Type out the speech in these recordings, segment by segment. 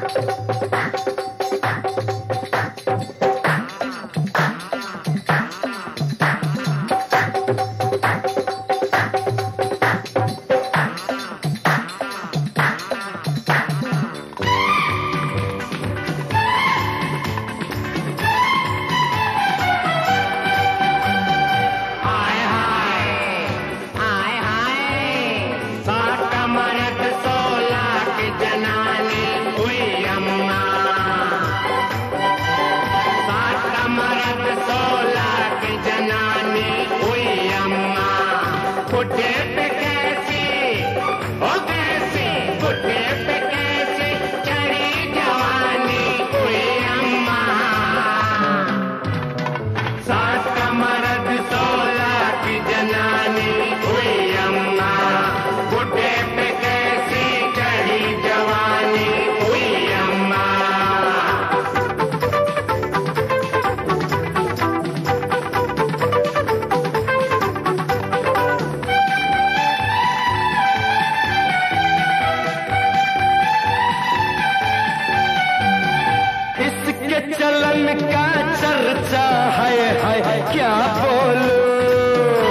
चलन का चर्चा है क्या बोलूं,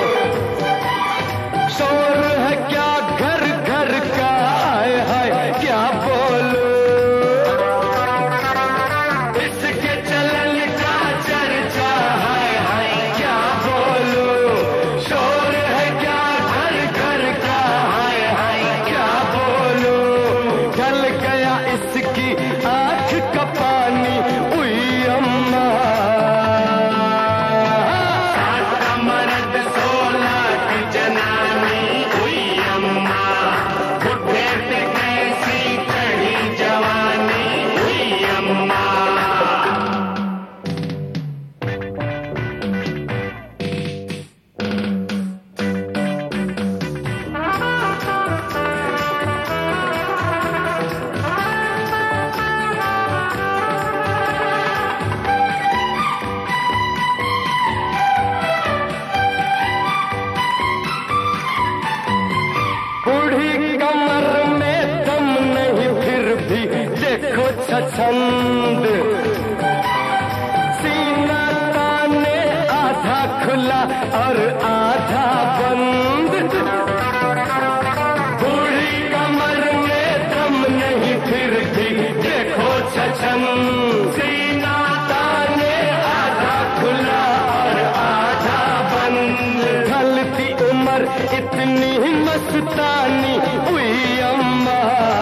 शोर है क्या घर घर का है क्या बोलूं, इसके चलन का चर्चा है क्या बोलूं, शोर है क्या घर घर का है क्या बोलूं, ढल गया इसकी आँख का पानी छंद सीना ताने आधा खुला और आधा बंद, बूढ़ी कमर में दम नहीं फिर भी देखो छछंद, सीना ताने आधा खुला और आधा बंद, ढलती उम्र इतनी मस्तानी हुई अम्मा,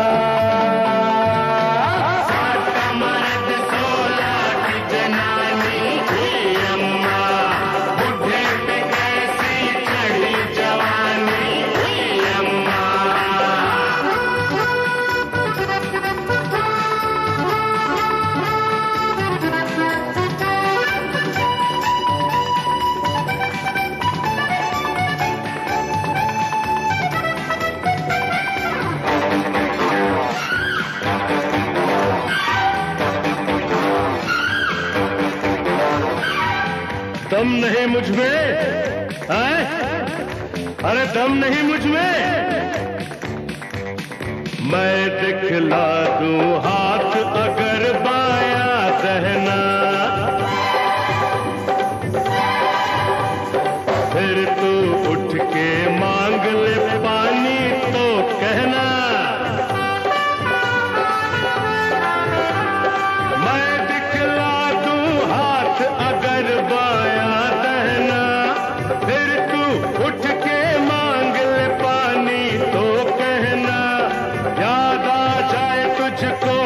दम नहीं मुझ में, अरे दम नहीं मुझ में, मैं दिखला दूं हाथ अगर बाया दहना, फिर तू उठ के मांग ले पानी तो कहना, मैं दिखला दूं हाथ अगर बाया, फिर तू उठ के मांग ले पानी तो कहना, याद आ जाए तुझको